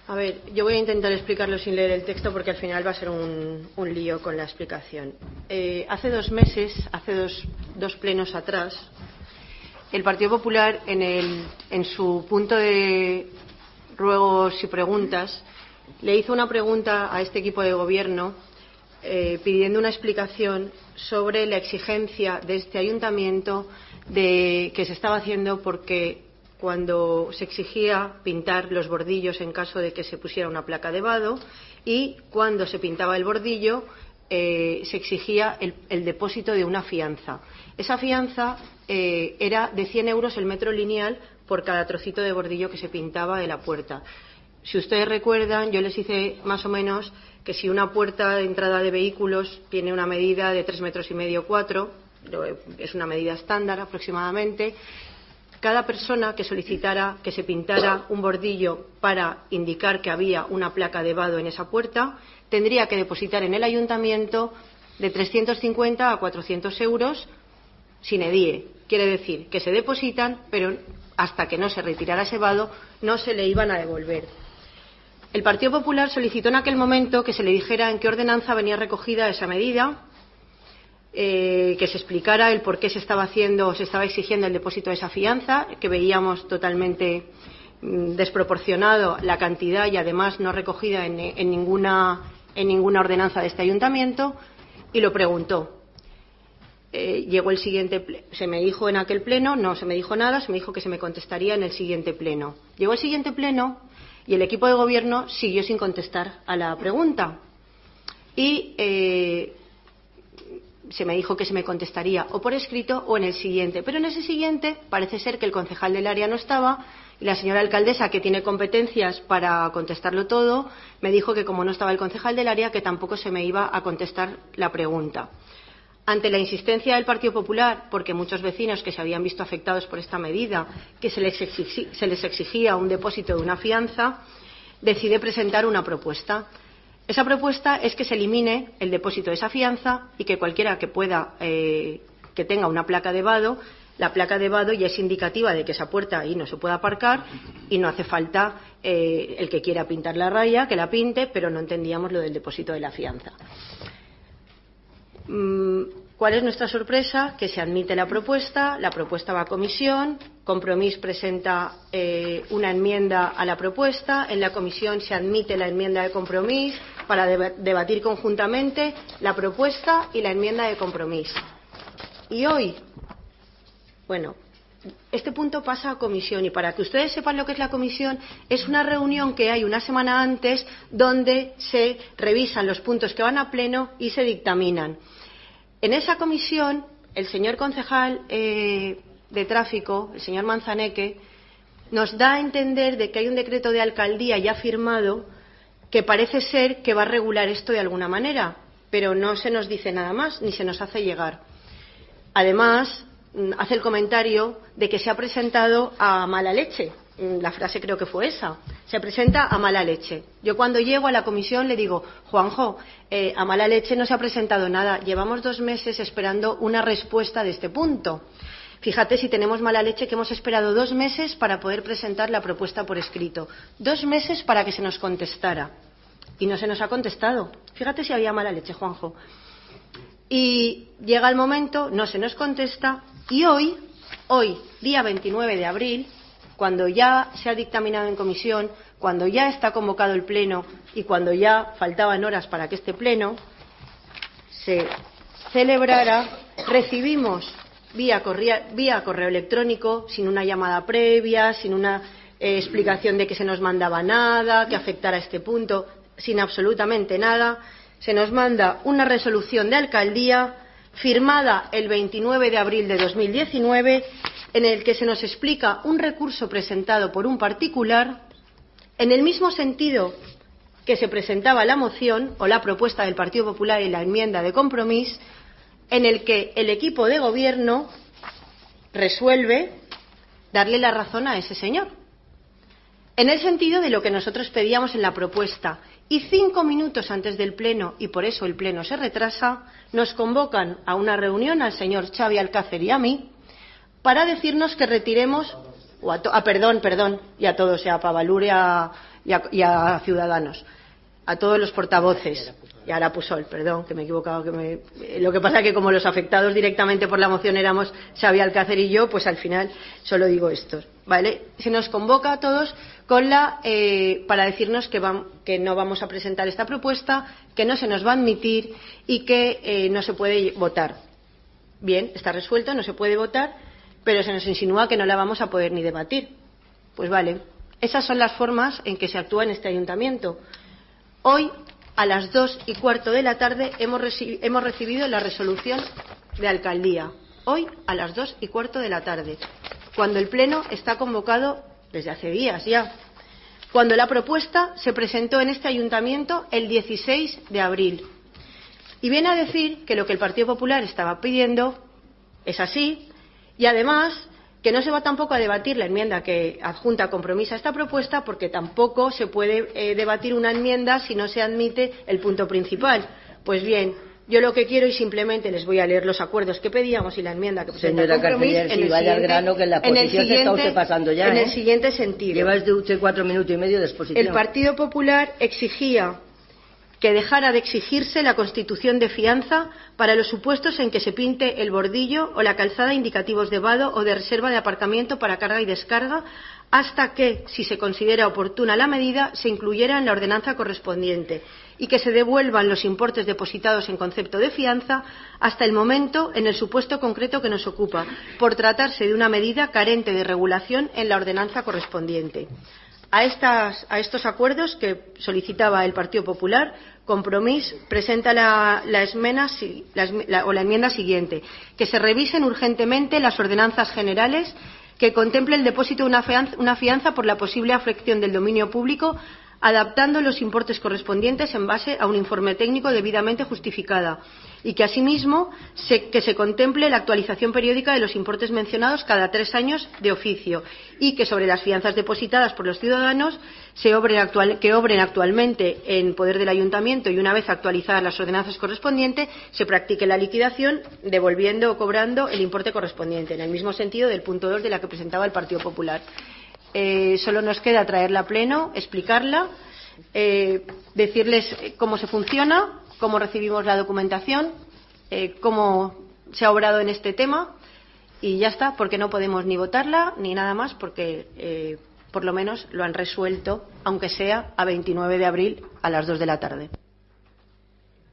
A ver, yo voy a intentar explicarlo sin leer el texto porque al final va a ser un lío con la explicación. Hace 2 meses, hace dos plenos atrás, el Partido Popular en su punto de ruegos y preguntas le hizo una pregunta a este equipo de gobierno pidiendo una explicación sobre la exigencia de este ayuntamiento que se estaba haciendo porque cuando se exigía pintar los bordillos en caso de que se pusiera una placa de vado y cuando se pintaba el bordillo se exigía el depósito de una fianza. Esa fianza era de 100 euros el metro lineal por cada trocito de bordillo que se pintaba de la puerta. Si ustedes recuerdan, yo les hice más o menos que si una puerta de entrada de vehículos tiene una medida de 3,5 metros, 4, es una medida estándar aproximadamente, cada persona que solicitara que se pintara un bordillo para indicar que había una placa de vado en esa puerta tendría que depositar en el ayuntamiento de 350 a 400 euros sin edie. Quiere decir que se depositan, pero hasta que no se retirara ese vado no se le iban a devolver. El Partido Popular solicitó en aquel momento que se le dijera en qué ordenanza venía recogida esa medida, que se explicara el por qué se estaba haciendo o se estaba exigiendo el depósito de esa fianza, que veíamos totalmente desproporcionado la cantidad y además no recogida en ninguna ordenanza de este ayuntamiento, y lo preguntó. Llegó el siguiente, se me dijo en aquel pleno, no se me dijo nada, se me dijo que se me contestaría en el siguiente pleno. Llegó el siguiente pleno y el equipo de gobierno siguió sin contestar a la pregunta. Y se me dijo que se me contestaría o por escrito o en el siguiente. Pero en ese siguiente parece ser que el concejal del área no estaba y la señora alcaldesa, que tiene competencias para contestarlo todo, me dijo que como no estaba el concejal del área, que tampoco se me iba a contestar la pregunta. Ante la insistencia del Partido Popular, porque muchos vecinos que se habían visto afectados por esta medida, que se les exigía un depósito de una fianza, decide presentar una propuesta. Esa propuesta es que se elimine el depósito de esa fianza y que cualquiera que pueda, que tenga una placa de vado, la placa de vado ya es indicativa de que esa puerta ahí no se puede aparcar y no hace falta el que quiera pintar la raya, que la pinte, pero no entendíamos lo del depósito de la fianza. ¿Cuál es nuestra sorpresa? Que se admite la propuesta va a comisión, Compromís presenta una enmienda a la propuesta, en la comisión se admite la enmienda de Compromís para debatir conjuntamente la propuesta y la enmienda de Compromís. Y hoy, bueno, este punto pasa a comisión y para que ustedes sepan lo que es la comisión, es una reunión que hay una semana antes donde se revisan los puntos que van a pleno y se dictaminan. En esa comisión, el señor concejal de tráfico, el señor Manzaneque, nos da a entender de que hay un decreto de alcaldía ya firmado que parece ser que va a regular esto de alguna manera, pero no se nos dice nada más ni se nos hace llegar. Además, hace el comentario de que se ha presentado a mala leche. La frase creo que fue esa. Se presenta a mala leche. Yo cuando llego a la comisión le digo, Juanjo, a mala leche no se ha presentado nada. Llevamos 2 meses esperando una respuesta de este punto. Fíjate si tenemos mala leche que hemos esperado 2 meses para poder presentar la propuesta por escrito. 2 meses para que se nos contestara. Y no se nos ha contestado. Fíjate si había mala leche, Juanjo. Y llega el momento, no se nos contesta y hoy, día 29 de abril, cuando ya se ha dictaminado en comisión, cuando ya está convocado el pleno y cuando ya faltaban horas para que este pleno se celebrara, recibimos vía correo electrónico, sin una llamada previa, sin una explicación de que se nos mandaba nada, que afectara a este punto, sin absolutamente nada, se nos manda una resolución de alcaldía firmada el 29 de abril de 2019 en el que se nos explica un recurso presentado por un particular en el mismo sentido que se presentaba la moción o la propuesta del Partido Popular y la enmienda de Compromís, en el que el equipo de gobierno resuelve darle la razón a ese señor en el sentido de lo que nosotros pedíamos en la propuesta. Y 5 minutos antes del pleno, y por eso el pleno se retrasa, nos convocan a una reunión al señor Xavi Alcácer y a mí para decirnos que retiremos, perdón, y a todos, a Pavalure, a y a Ciudadanos, a todos los portavoces y a Ara Pusol, perdón, que me he equivocado, lo que pasa es que como los afectados directamente por la moción éramos Xavi Alcácer y yo, pues al final solo digo esto, ¿vale? Se nos convoca a todos para decirnos que no vamos a presentar esta propuesta, que no se nos va a admitir y que no se puede votar. Bien, está resuelto, no se puede votar, pero se nos insinúa que no la vamos a poder ni debatir. Pues vale, esas son las formas en que se actúa en este ayuntamiento. Hoy, a las 2:15 de la tarde, hemos recibido la resolución de alcaldía. Hoy, a las 2:15 de la tarde, cuando el pleno está convocado desde hace días ya. Cuando la propuesta se presentó en este ayuntamiento el 16 de abril. Y viene a decir que lo que el Partido Popular estaba pidiendo es así, y además que no se va tampoco a debatir la enmienda que adjunta Compromís a esta propuesta, porque tampoco se puede debatir una enmienda si no se admite el punto principal. Pues bien, yo lo que quiero, y simplemente les voy a leer los acuerdos que pedíamos y la enmienda que presenta Compromís, en el siguiente sentido. Lleva de usted 4 minutos y medio de exposición. El Partido Popular exigía que dejara de exigirse la constitución de fianza para los supuestos en que se pinte el bordillo o la calzada indicativos de vado o de reserva de aparcamiento para carga y descarga, hasta que, si se considera oportuna la medida, se incluyera en la ordenanza correspondiente, y que se devuelvan los importes depositados en concepto de fianza hasta el momento en el supuesto concreto que nos ocupa, por tratarse de una medida carente de regulación en la ordenanza correspondiente. A estos acuerdos que solicitaba el Partido Popular, Compromís presenta la enmienda siguiente: que se revisen urgentemente las ordenanzas generales que contemplen el depósito de una fianza por la posible afección del dominio público, adaptando los importes correspondientes en base a un informe técnico debidamente justificada, y que asimismo que se contemple la actualización periódica de los importes mencionados cada 3 años de oficio, y que sobre las fianzas depositadas por los ciudadanos que obren actualmente en poder del ayuntamiento, y una vez actualizadas las ordenanzas correspondientes se practique la liquidación devolviendo o cobrando el importe correspondiente, en el mismo sentido del punto 2 de la que presentaba el Partido Popular. Solo nos queda traerla a pleno, explicarla, decirles cómo se funciona, cómo recibimos la documentación, cómo se ha obrado en este tema, y ya está, porque no podemos ni votarla ni nada más, porque por lo menos lo han resuelto, aunque sea a 29 de abril a las 2 de la tarde.